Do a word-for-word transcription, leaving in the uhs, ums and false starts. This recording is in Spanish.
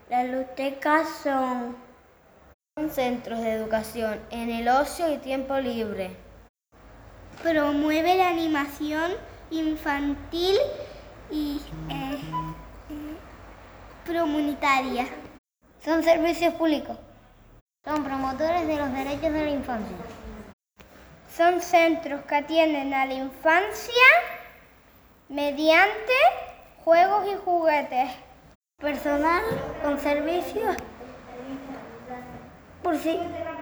Las ludoteca son, son centros de educación en el ocio y tiempo libre. Promueve la animación infantil y eh, eh, comunitaria. Son servicios públicos. Son promotores de los derechos de la infancia. Son centros que atienden a la infancia mediante juegos y juguetes. Personal con servicios por sí.